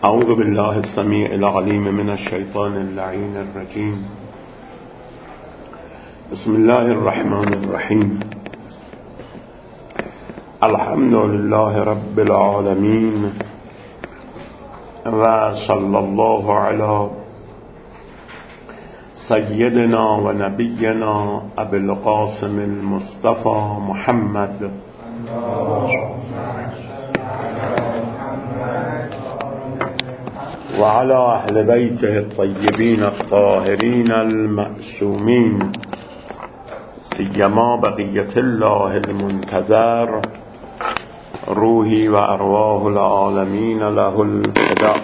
اعوذ بالله السمیع العلیم من الشیطان اللعین الرجیم. بسم الله الرحمن الرحیم. الحمد لله رب العالمین و صلی الله علی سیدنا و نبینا ابی القاسم المصطفى محمد و علی اهل بیته الطیبین الطاهرین المعصومین، سیما بقیة الله المنتظر، روحی و ارواح العالمین له الفداء.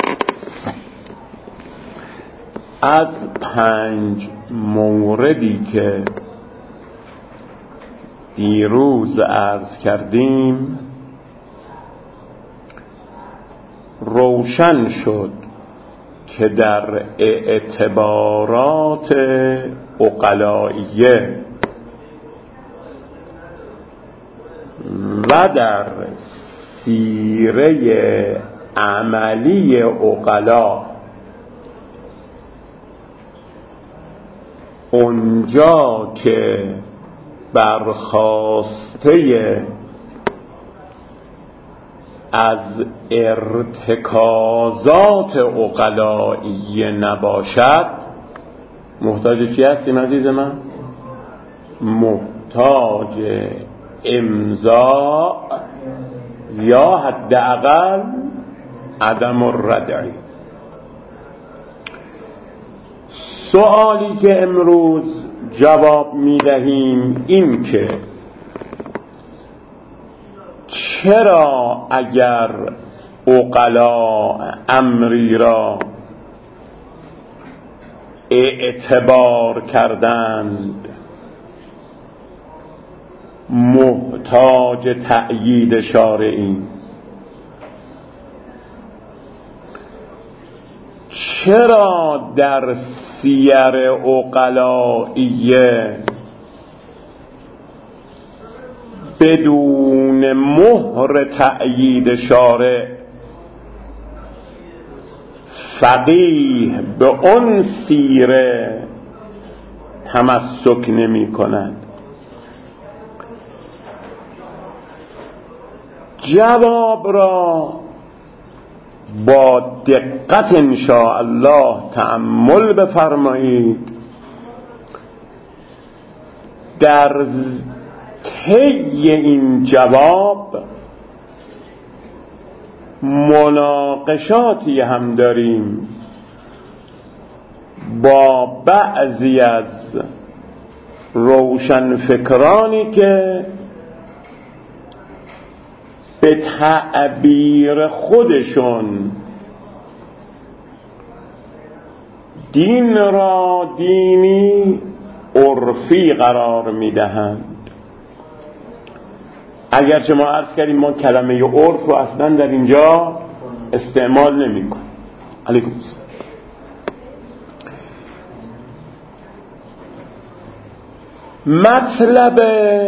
از 5 موردی که دیروز عرض کردیم روشن شد که در اعتبارات عقلائیه و در سیره عملی عقلا اونجا که برخاسته از ارتکازات عقلائیه نباشد، محتاج چی هستیم عزیز من؟ محتاج امضا یا حداقل عدم الردعی. سوالی که امروز جواب میدهیم این که چرا اگر عقلا امری را اعتبار کردند محتاج تأیید شارعی؟ چرا در سیر عقلائیه بدون مهر تأیید شارع فقیه به اون سیره تمسک نمی کند؟ جواب را با دقت انشاء الله تأمل بفرمایید. در طی این جواب مناقشاتی هم داریم با بعضی از روشنفکرانی که به تعبیر خودشون دین را دینی عرفی قرار میدهند. اگرچه ما عرض کردیم ما کلمه عرف رو اصلا در اینجا استعمال نمی کنیم. علیکم السلام. مطلب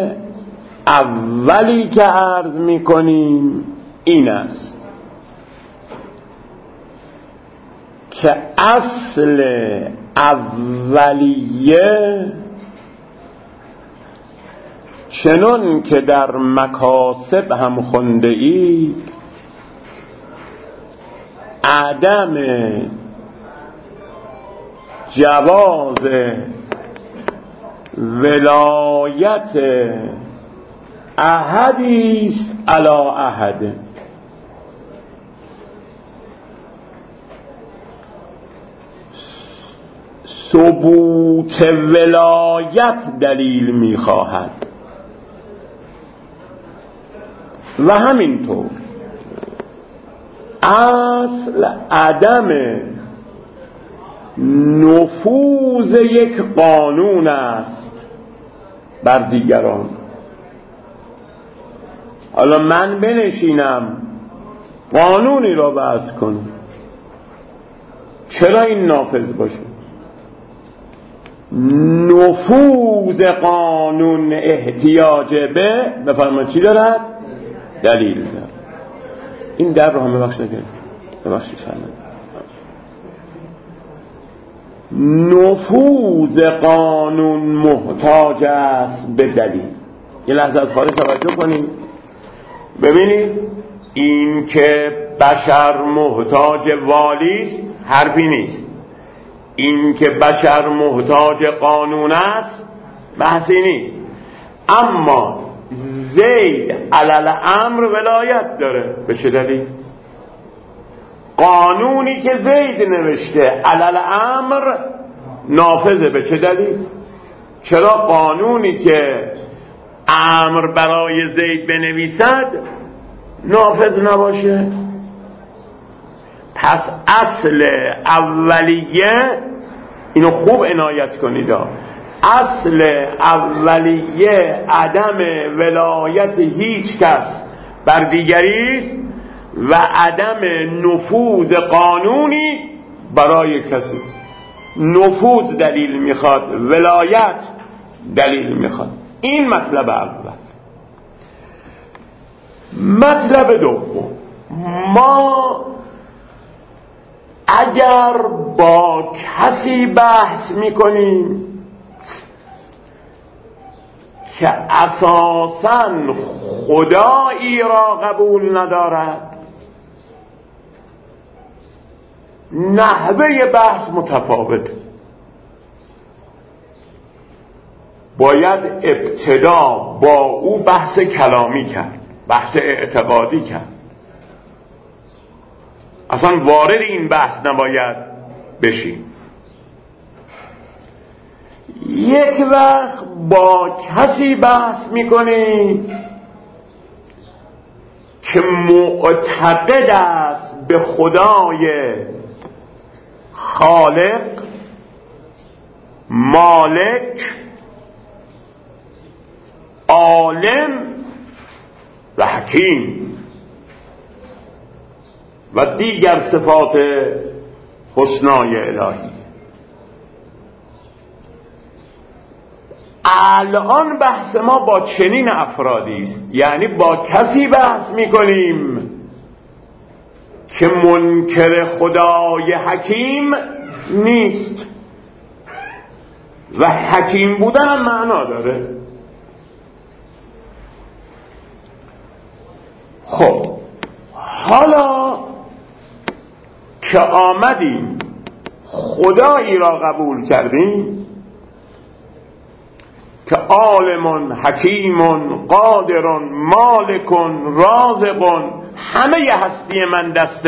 اولی که عرض می کنیم این است که اصل اولیه چنان که در مکاسب هم خونده اید عدم جواز ولایت احدی است علی احد. ثبوت ولایت دلیل می‌خواهد و همینطور اصل عدم نفوذ یک قانون است بر دیگران. حالا من بنشینم قانونی را وضع کنم، چرا این نافذ باشه؟ نفوذ قانون احتیاج به بفرمایید چی دارد؟ دلیل دارد. این در رو همه بخش نکنید. نفوذ قانون محتاج است به دلیل. یه لحظه از خارج توجه کنید ببینید، این که بشر محتاج والی است حرفی نیست، این که بشر محتاج قانون است بحثی نیست. اما زید علل امر ولایت داره. به چه دلیل؟ قانونی که زید نوشته علل امر نافذه. به چه دلیل؟ چرا قانونی که امر برای زید بنویسد نافذ نباشه؟ پس اصل اولیه، اینو خوب عنایت کنید، اصل اولیه عدم ولایت هیچ کس بر دیگری است و عدم نفوذ قانونی برای کسی. نفوذ دلیل میخواد، ولایت دلیل میخواد. این مطلب اول. مطلب دوم، ما اگر با کسی بحث میکنیم که اساساً خدایی را قبول ندارد، نحوه بحث متفاوت. باید ابتدا با او بحث کلامی کرد، بحث اعتقادی کرد. اصلا وارد این بحث نباید بشیم. یک وقت با کسی بحث میکنی که معتقد است به خدای خالق، مالک، عالم و حکیم و دیگر صفات حسنای الهی. الان بحث ما با چنین افرادی است، یعنی با کسی بحث میکنیم که منکر خدای حکیم نیست و حکیم بودن هم معنا داره. خب حالا که آمدیم خدایی را قبول کردیم که عالم، حکیم، قادر، مالک، رازق، همه هستی من دست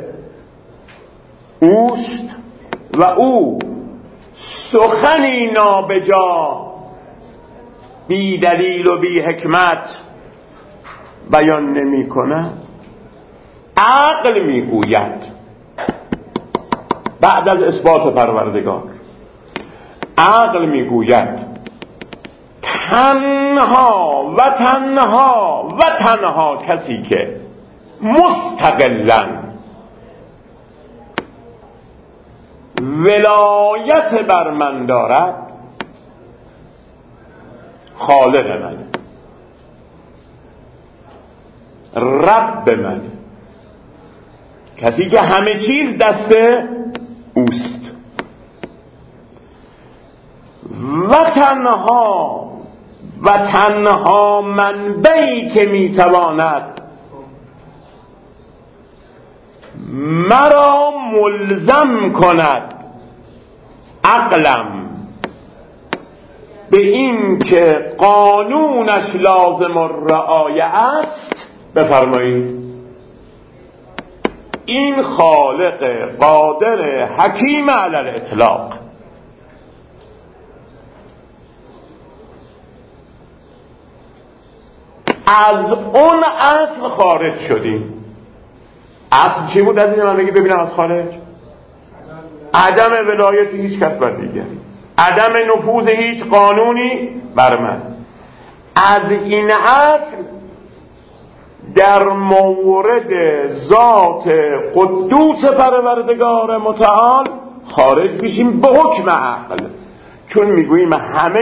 اوست و او سخنی نابجا بی دلیل و بی حکمت بیان نمی کند. عقل می گوید بعد از اثبات پروردگار، عقل می گوید تنها و تنها و تنها کسی که مستقلاً ولایت بر من دارد خالق من، رب من، کسی که همه چیز دست اوست. و تنها منبعی که میتواند مرا ملزم کند عقلم به این که قانونش لازم الرعایه است، بفرمایید این خالق قادر حکیم علی الاطلاق. از اون اصل خارج شدیم. اصل چی بود؟ از این من بگی ببینم از خارج. عدم ولایت هیچ کس بر دیگری، عدم نفوذ هیچ قانونی بر من. از این اصل در مورد ذات قدوس پروردگار متعال خارج میشیم به حکم عقل، چون میگوییم همه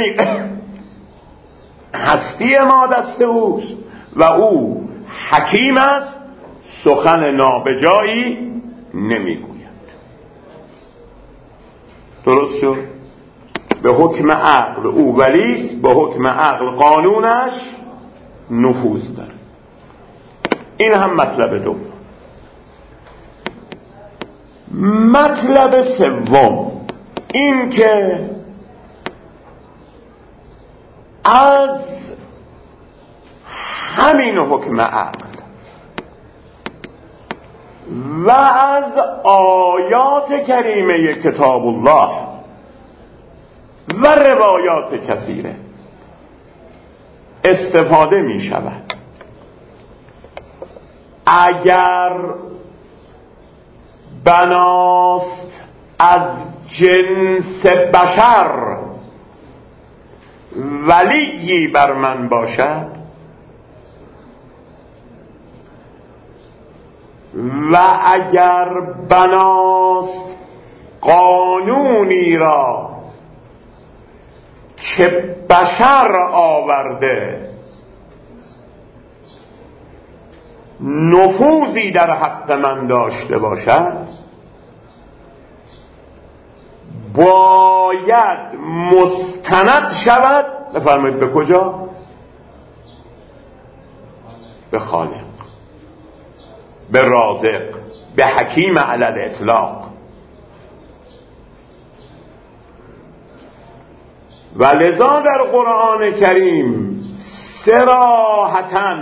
هستی ما دست اوست و او حکیم است، سخن نابجایی نمیگوید. درست شد؟ به حکم عقل او ولیست، به حکم عقل قانونش نفوذ داره. این هم مطلب دوم. مطلب سوم این که از همین حکم عقل و از آیات کریمه کتاب الله و روایات کثیره استفاده می شود. اگر بناست از جنس بشر ولیی بر من باشد و اگر بناست قانونی را که بشر آورده نفوذی در حق من داشته باشد، باید مستند شود. بفرمایید به کجا؟ به خالق، به رازق، به حکیم علی الاطلاق. و لذا در قرآن کریم صراحتاً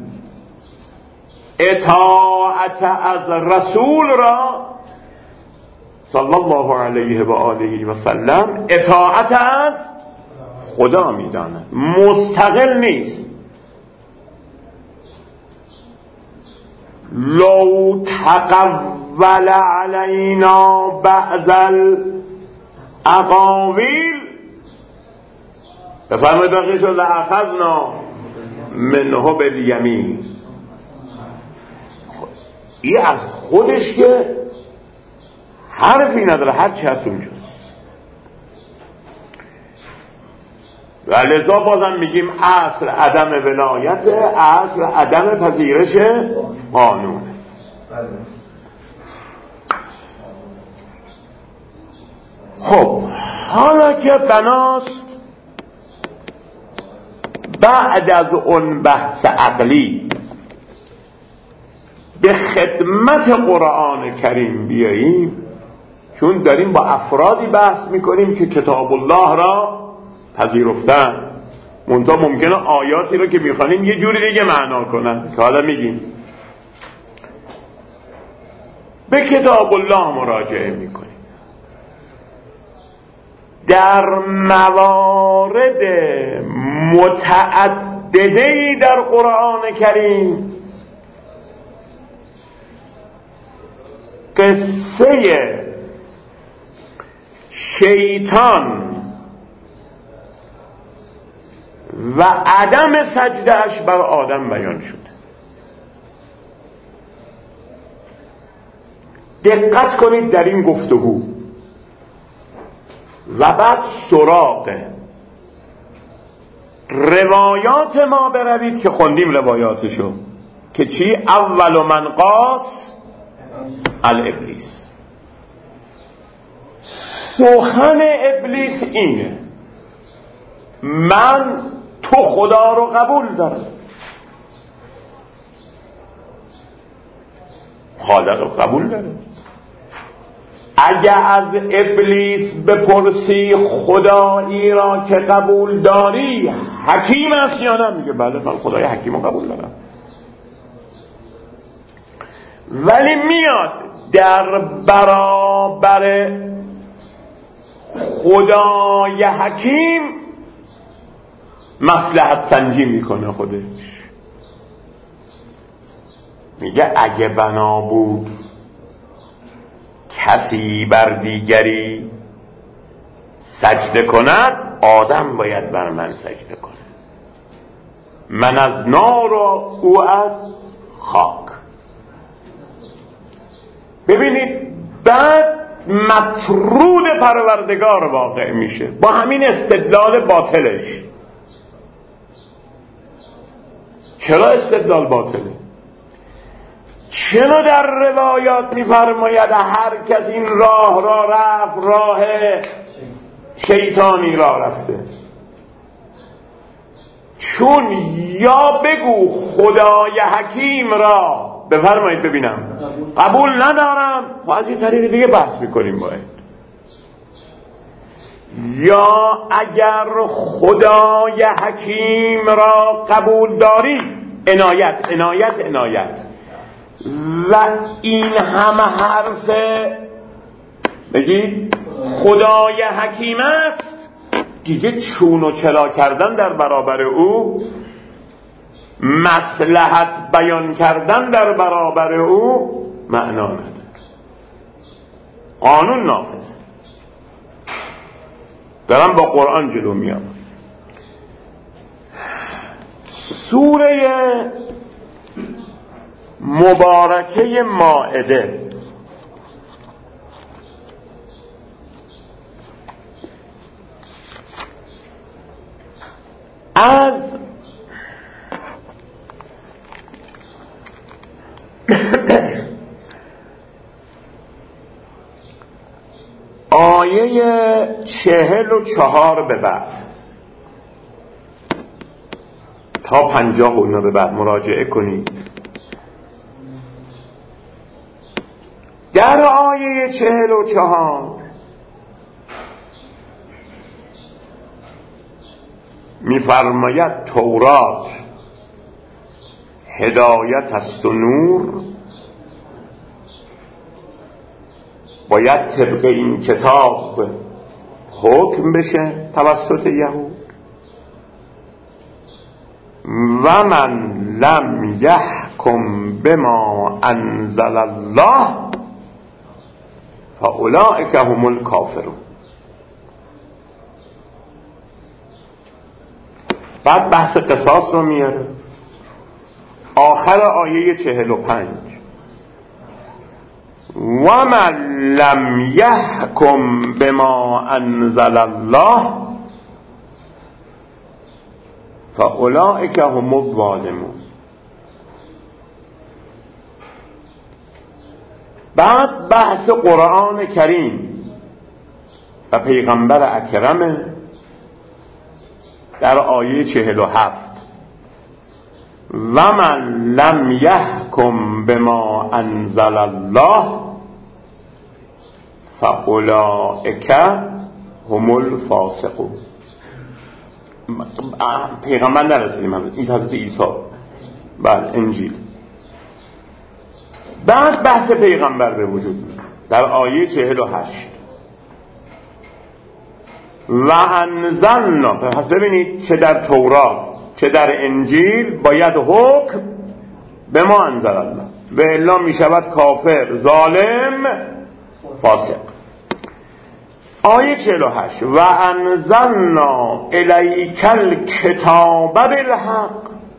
اطاعت از رسول را صلی الله علیه و آله و سلم اطاعت از خدا میداند، مستقل نیست. لو تقول علینا بعض الاقاویل بفرمایید بقیه شد لأخذنا منه بالیمین. این از خودش که حرفی نداره، هر چی هست اونجاست. و لذا بازم میگیم اصل عدم ولایت، اصل عدم پذیرش قانون. خب حالا که بناست بعد از اون بحث عقلی به خدمت قرآن کریم بیاییم، چون داریم با افرادی بحث میکنیم که کتاب الله را پذیرفتن، منتها ممکنه آیاتی رو که میخوانیم یه جوری دیگه معنا کنن که حالا میگیم. به کتاب الله مراجعه میکنیم، در موارد متعددی در قرآن کریم قصه شیطان و عدم سجدهش بر آدم بیان شد. دقت کنید در این گفتگو و بعد سراغ روایات ما بروید که خوندیم روایاتشو که چی؟ اول من قاس الابلیس. سخن ابلیس اینه من تو خدا رو قبول دارم، خالق رو قبول داره. اگه از ابلیس بپرسی خدایی را که قبول داری حکیم است یا نه، میگه بله من خدای حکیم رو قبول دارم. ولی میاد در برابر خدای حکیم مصلحت سنجی میکنه خودش، میگه اگه بنا بود کسی بر دیگری سجده کند آدم باید بر من سجده کنه، من از نار و او از خاک. ببینید بعد مطرود پروردگار واقع میشه با همین استدلال باطلش. چرا استدلال باطله؟ چرا در روایات می‌فرماید هر کس این راه را رفت راه شیطانی را رفته؟ چون یا بگو خدای حکیم را بفرمایید ببینم قبول ندارم، و از این طریق دیگه بحث میکنیم باید، یا اگر خدای حکیم را قبول داری عنایت عنایت عنایت، و این همه حرف بگید خدای حکیم است دیگه، چون و چرا کردن در برابر او، مصلحت بیان کردن در برابر او معنا نداره، قانون نافذ. دارم با قرآن جلو میام. سوره مبارکه مائده از آیه 44 به بعد تا 50 اونا به بعد مراجعه کنید. در آیه 44 می‌فرماید تورات هدایت است و نور، باید طبق این کتاب حکم بشه توسط یهود. و من لم یحکم بما انزل الله فاولئک هم الکافرون. بعد بحث قصاص رو میاره آخر آیه 45 و من لم یحکم بما انزل الله فاولئک هم الظالمون. بعد بحث قرآن کریم و پیغمبر اکرم در آیه 47 و من لم یحکم بما انزل الله فاولئک هم الفاسقون. پیغمبر نرسیدیم، این حضرت عیسی بله انجیل. بعد بحث پیغمبر به وجود در آیه 48 و انزلنا. پس ببینید چه در تورات چه در انجیل باید حکم به ما انزل الله، و الا می شود کافر ظالم فاسق. آیه 48 و انزلنا الیک الکتاب بالحق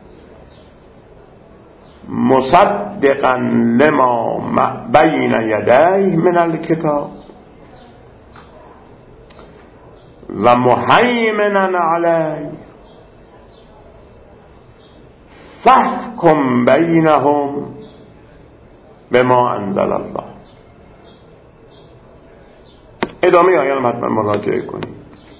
مصدقا لما بین یدیه من الکتاب و مهیمنا علیه فاحکم بینهم بما انزل الله. ادامه آیه رو حتما مراجعه کنید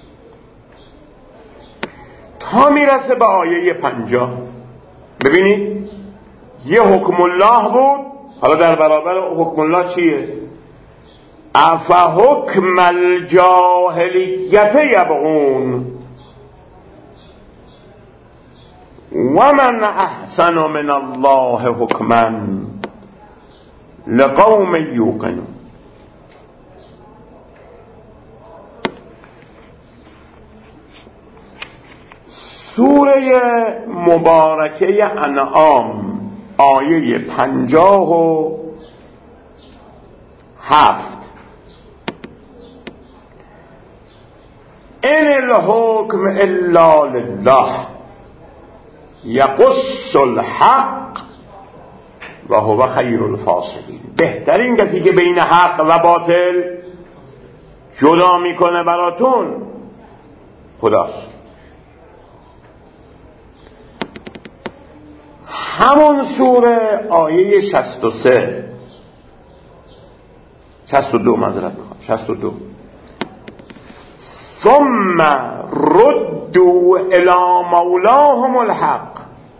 تا میرسه به آیه 50. ببینید یه حکم الله بود، حالا در برابر حکم الله چیه؟ افحکم الجاهلیت یبغون و من احسن من الله حکما لقوم یوقنون. سوره مبارکه انعام آیه 57 ان الحکم الا لله یقص الحق و هو خیر الفاصلین. بهترین کسی که بین حق و باطل جدا میکنه براتون خداست. همون سوره آیه 62 معذرت میخوام 62 ثم ردوا الی مولاهم الحق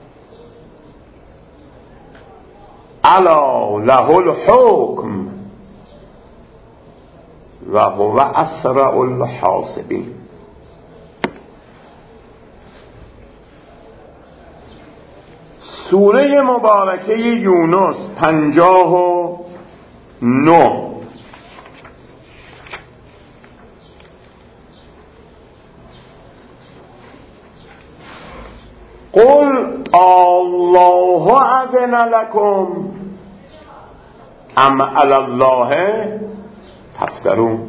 الا له الحکم و هو اسرع الحاسبین. سوره مبارکه یونس 59. قل الله اذن لكم ام علی الله تفترون.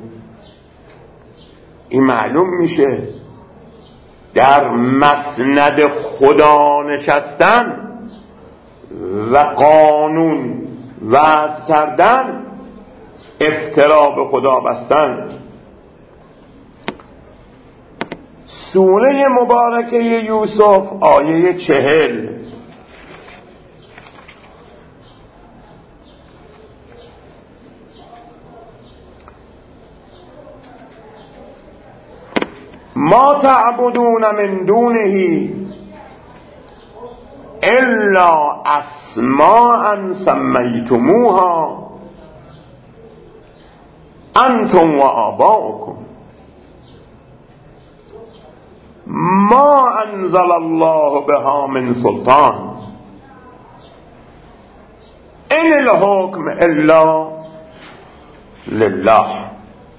این معلوم میشه در مسند خدا نشستن و قانون وضع کردن، افترا به خدا بستن. سوره مبارکه یوسف آیه 40 ما تعبدون من دونه الا اسماء سمیتموها انتم و آباؤکم ما انزل الله بها من سلطان ان الحکم الا لله.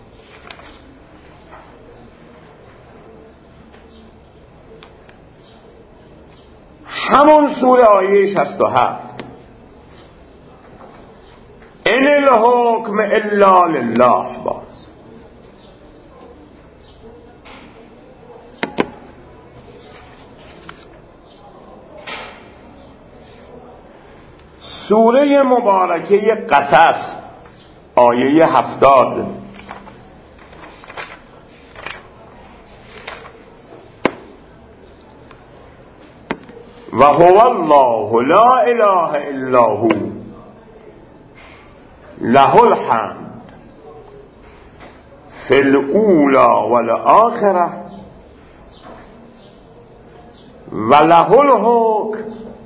همون سوره آیه 67 ان الحکم الا لله. باز سوره مبارکه قصص آیه 70 و هو الله لا اله الا هو له الحمد فی الاولی والآخرة و له الحکم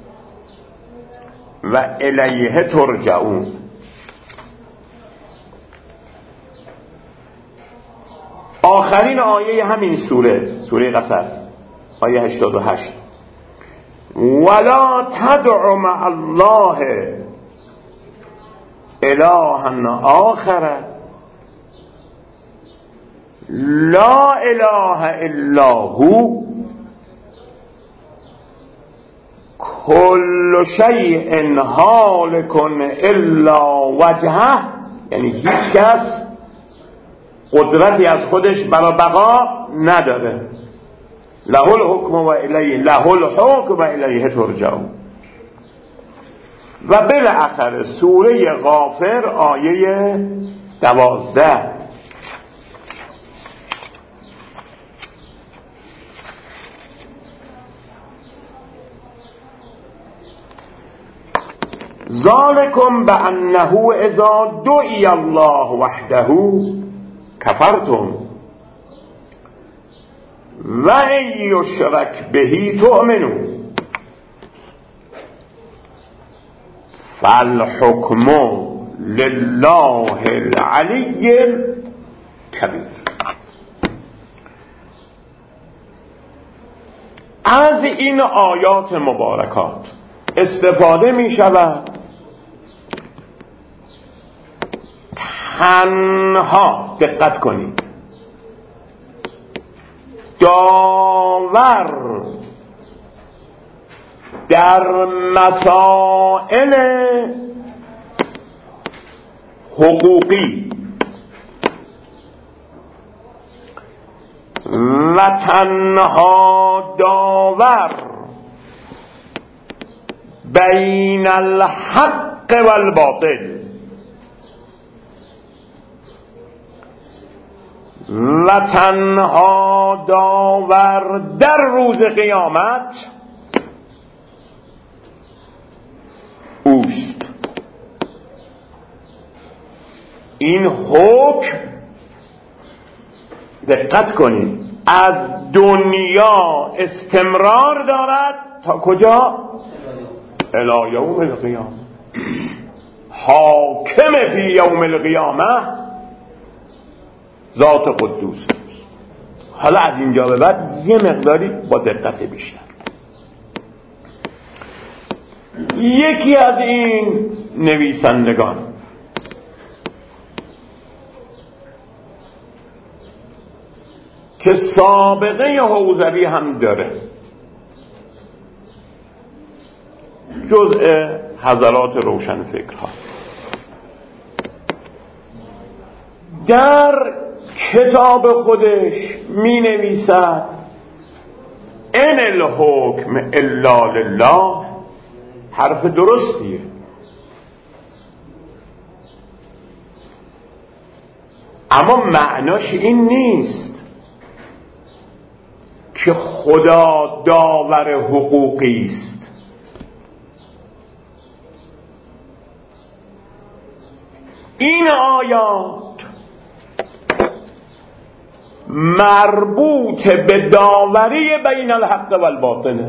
و الیه ترجعون. آخرین آیه همین سوره قصص آیه 88 ولا تدع مع الله الها آخر لا اله الا هو کل شیء هالک الا وجهه. یعنی هیچ کس قدرتی از خودش برای بقا نداره. له الحکم و الیه ترجعون. و بالاخره سوره غافر آیه 12 ذالکم بانه اذا دعی الله وحده کفرتم و ان یشرک به تؤمنون فالحکم لله العلی الکبیر. از این آیات مبارکات استفاده می شود تنها، دقت کنید، داور در مسائل حقوقی و تنها داور بین الحق و الباطل و تنها داور در روز قیامت این حکم دقت کنید از دنیا استمرار دارد تا کجا؟ الی یوم القیامه. حاکم فی یوم القیامه ذات قدوس. حالا از اینجا به بعد یه مقداری با دقت بیشتر. یکی از این نویسندگان که سابقه حوزوی هم داره، جزء حضرات روشنفکرها، در کتاب خودش می نویسد ان الحکم الا لله. حرف درستیه، اما معناش این نیست که خدا داور حقوقی است. این آیات مربوط به داوری بین الحق و الباطل،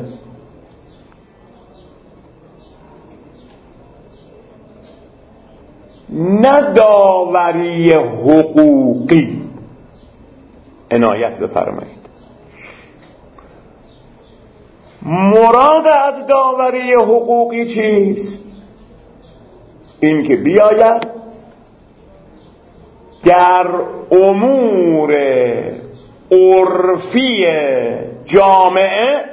نه داوری حقوقی. عنایت بفرمایید. مراد از داوری حقوقی چیست؟ این که بیاید در امور عرفی جامعه،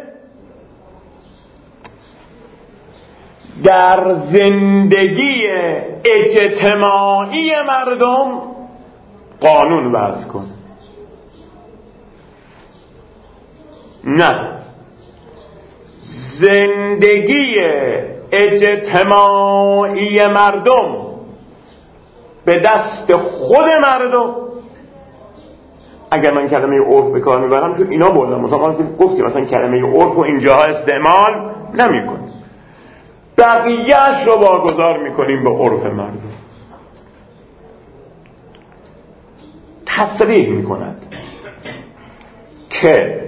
در زندگی اجتماعی مردم قانون وضع کن. نه، زندگی اجتماعی مردم به دست خود مردم. اگر من کلمه عرف به کار میبرم چون اینا بردم، مثلا گفتیم مثلا کلمه عرف و اینجاها استعمال نمی کنیم، بقیه‌اش رو واگذار میکنیم به عرف مردم. تصریح میکند که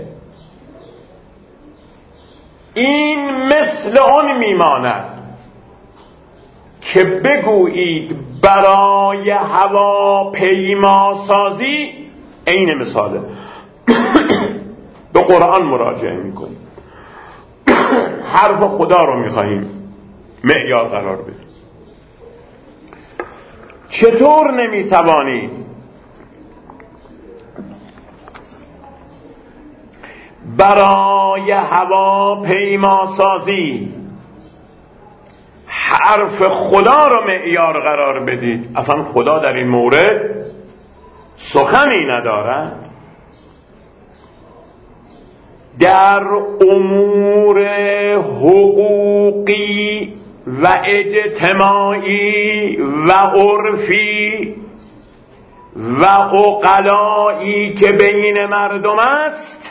این مثل آن میماند که بگویید برای هواپیما سازی، عین مثاله به قرآن مراجعه میکنیم، حرف خدا رو میخواهیم معیار قرار بدیم. چطور نمیتوانید برای هواپیما سازی حرف خدا رو معیار قرار بدید؟ اصلا خدا در این مورد سخنی ندارد. در امور حقوقی و اجتماعی و عرفی و عقلایی که بین مردم است،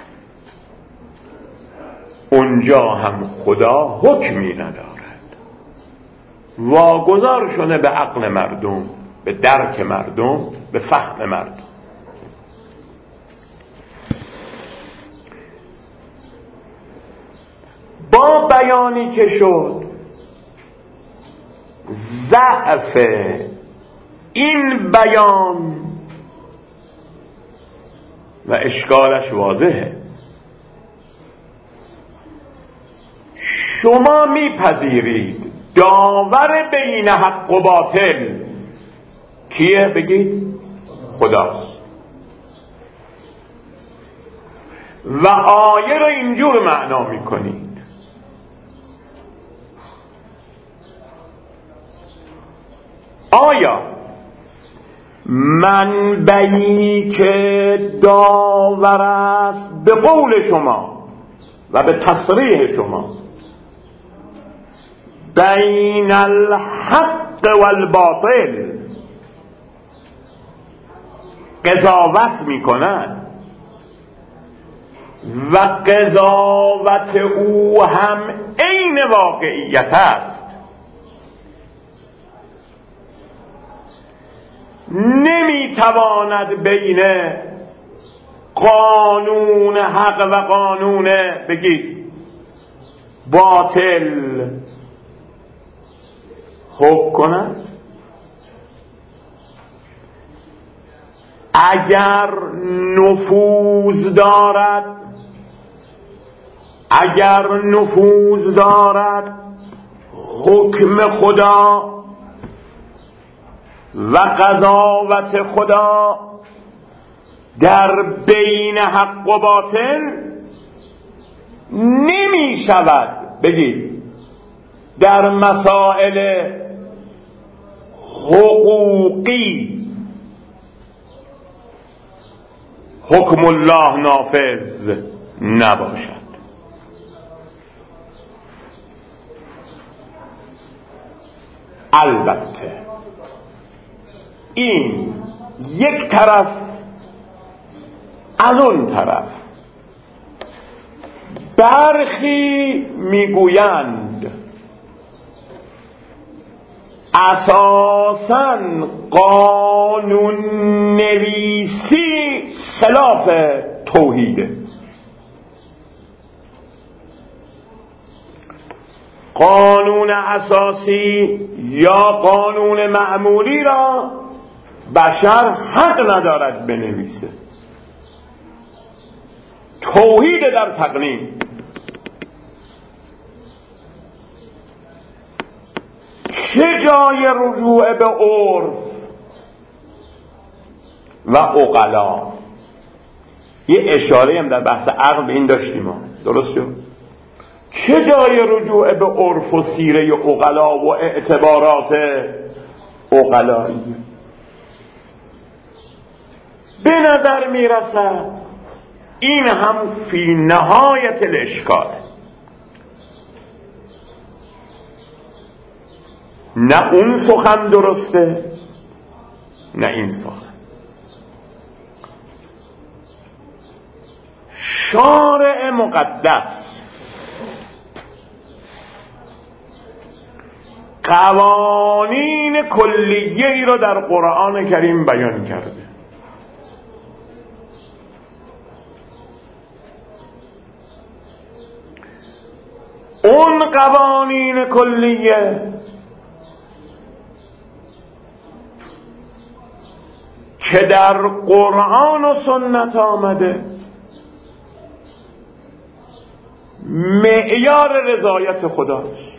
اونجا هم خدا حکمی ندارد، واگذار شده به عقل مردم، به درک مردم، به فهم مردم. با بیانی که شد ضعف این بیان و اشکالش واضحه. شما میپذیرید داور بین حق و باطل کیه؟ بگید خداست. و آیه رو اینجور معنا میکنید آیا منبعی که داور است به قول شما و به تصریح شما بین الحق و الباطل قضاوت می کند و قضاوت او هم عین واقعیت است، نمیتواند بین قانون حق و قانون بگید باطل حکم کند. اگر نفوذ دارد حکم خدا و قضاوت خدا در بین حق و باطل، نمی شود بگید در مسائل حقوقی حکم الله نافذ نباشد. البته این یک طرف، از اون طرف برخی میگویند اساساً قانون نویسی خلاف توحیده. قانون اساسی یا قانون معمولی را بشر حق ندارد بنویسه. توحید در تقنین. چه جای رجوع به عرف و عقلا؟ یه اشاره هم در بحث عقل به این داشتیم ها. درست شد؟ چه جای رجوع به عرف و سیره عقلا و اعتبارات عقلایی؟ به نظر میرسد این هم فی نهایت الاشکال. نه اون سخن درسته نه این سخن. شارع مقدس قوانین کلیه ای را در قرآن کریم بیان کرده. اون قوانین کلیه که در قرآن و سنت آمده معیار رضایت خداست.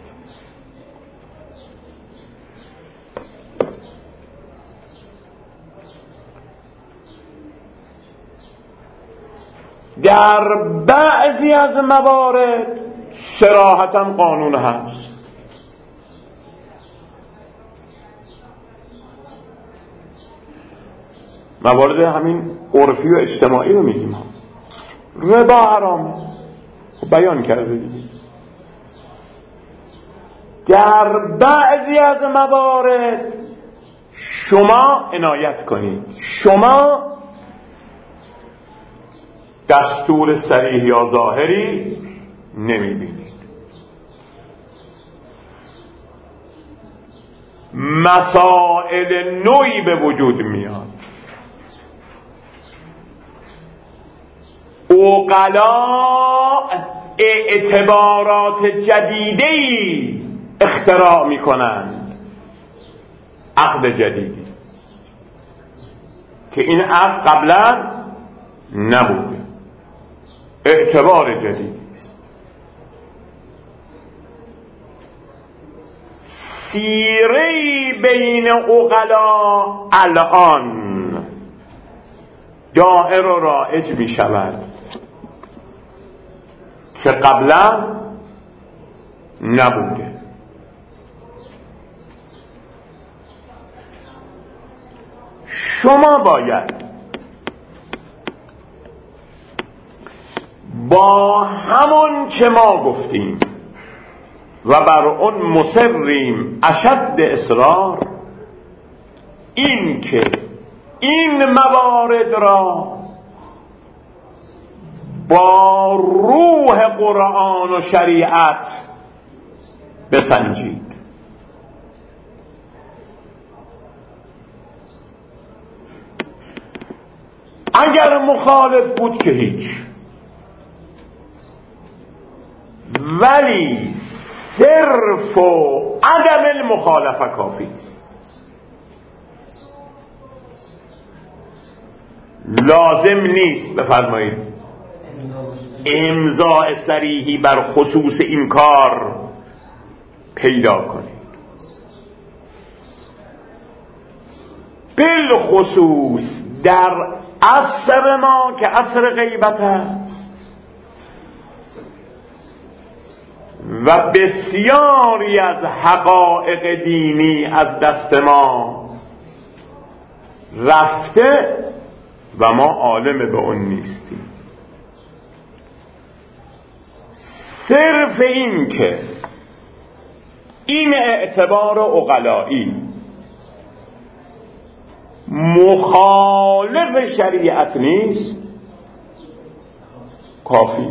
در بعضی از موارد صراحتاً قانون هست. موارد همین عرفی و اجتماعی رو میگیم. ربا حرامه، بیان کرده دیگه. در بعضی از موارد شما عنایت کنید، شما دستور صریح یا ظاهری نمیبینید. مسائل نوعی به وجود میاد. عقلا اعتبارات جدیدی اختراع میکنند. عقد جدیدی که این عقد قبلا نبوده، اعتبار جدیدی است. سیره‌ای بین عقلا الان دائر و رائج می شود که قبلا نبوده. شما باید با همون که ما گفتیم و بر اون مصریم اشد اصرار، این که این موارد را با روح قرآن و شریعت بسنجید. اگر مخالف بود که هیچ، ولی صرف و عدم المخالفه کافی است. لازم نیست بفرمایید امضاء صریحی بر خصوص این کار پیدا کنید. بالخصوص در عصر ما که عصر غیبت است و بسیاری از حقایق دینی از دست ما رفته و ما عالم به اون نیستیم. صرف این که این اعتبار عقلایی مخالف شریعت نیست کافی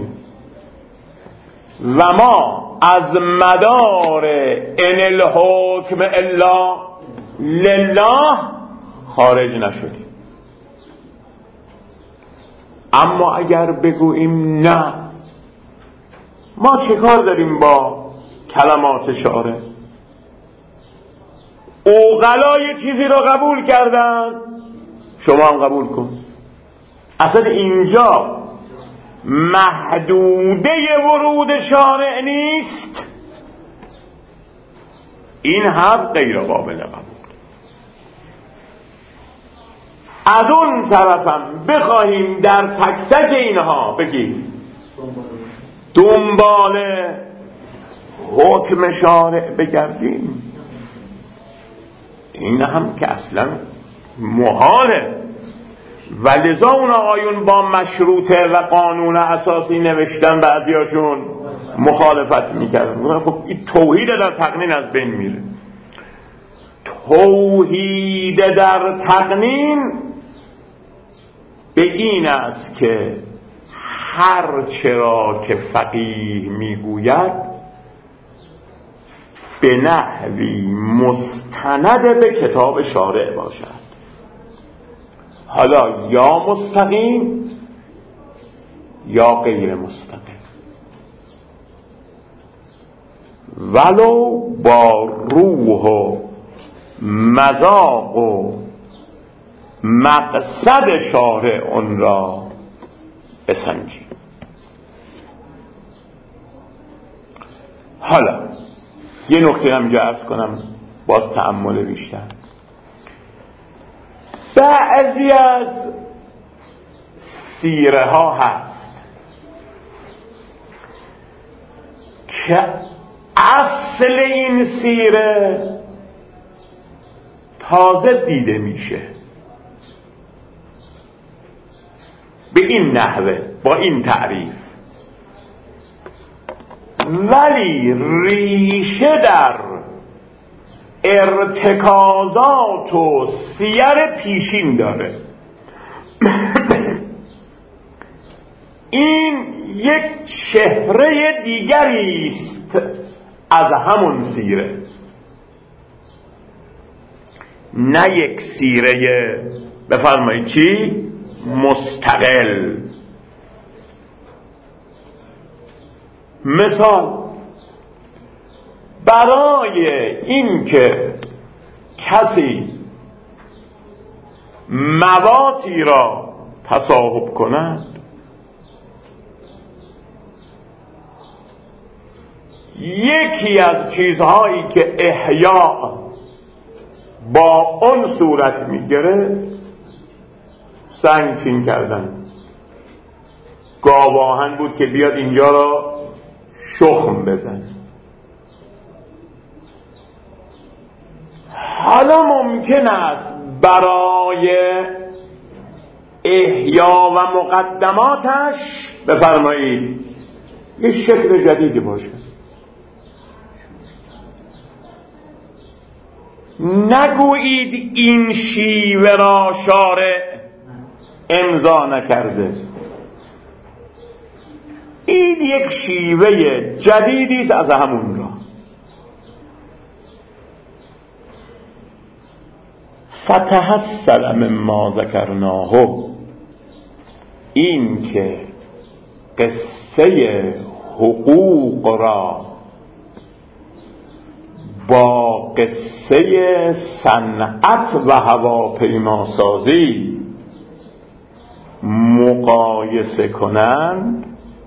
و ما از مدار ان الحکم الا لله خارج نشدیم. اما اگر بگوییم نه ما چه کار داریم با کلمات شارع، عقلای چیزی رو قبول کردن شما هم قبول کن، اصلا اینجا محدوده ورود شارع نیست، این حرف غیر قابل قبول. از اون طرفم بخواهیم در تک تک اینها بگیم دنبال حکم شارع بگردیم، این هم که اصلا محاله. و لذا اون آقایون با مشروطه و قانون اساسی نوشتن بعضیاشون مخالفت میکردن. خب این توحید در تقنین از بین میره. توحید در تقنین به این است که هر چرا که فقیه میگوید به نحوی مستند به کتاب شارع باشد، حالا یا مستقیم یا غیر مستقیم، ولو با روح و مذاق و مقصد شارع اون را بسنجیم. حالا یه نکته هم عرض کنم باز تأمل بیشتر. بعضی از سیره ها هست که اصل این سیره تازه دیده میشه به این نحوه با این تعریف، ولی ریشه در ارتکازات و سیر پیشین داره. این یک چهره دیگری است از همون سیره، نه یک سیره بفرمایید چی؟ مستقل. مثال برای این که کسی مواتی را تصاحب کند یکی از چیزهایی که احیا با اون صورت میگرفت سنگ چین کردن. گاواهن بود که بیاد اینجا را شخم بزن. حالا ممکن است برای احیا و مقدماتش بفرمایید یه شکل جدیدی باشه. نگویید این شیوه را شارع امضا نکرده، این یک شیوه جدیدی است از همون را. فتحصل مما ذکرناه، این که قصه حقوق را با قصه صنعت و هواپیماسازی مقایسه کنند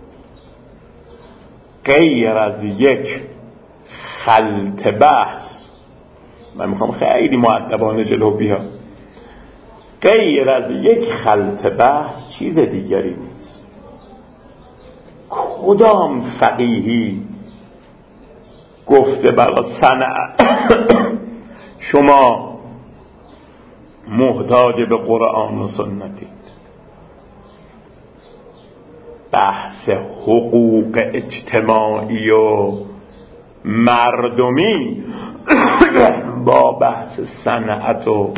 غیر از یک خلط بحث، من میخوام خیلی مؤدبانه جلو بیام، غیر از یک خلط بحث چیز دیگری نیست. کدام فقیهی گفته برای صنعت شما محتاج به قرآن و سنتید؟ بحث حقوق اجتماعی و مردمی با بحث صنعت و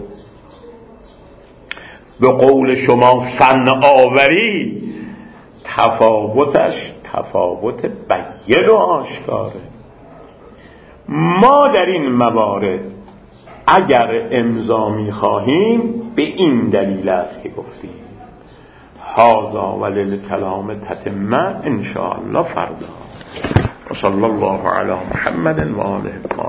به قول شما فناوری تفاوتش تفاوت بین و آشکاره. ما در این موارد اگر امضا می‌خواهیم به این دلیل است که گفتیم هذا وللکلام تتمه ان شاء الله فردا. و صلی الله علی محمد و آله.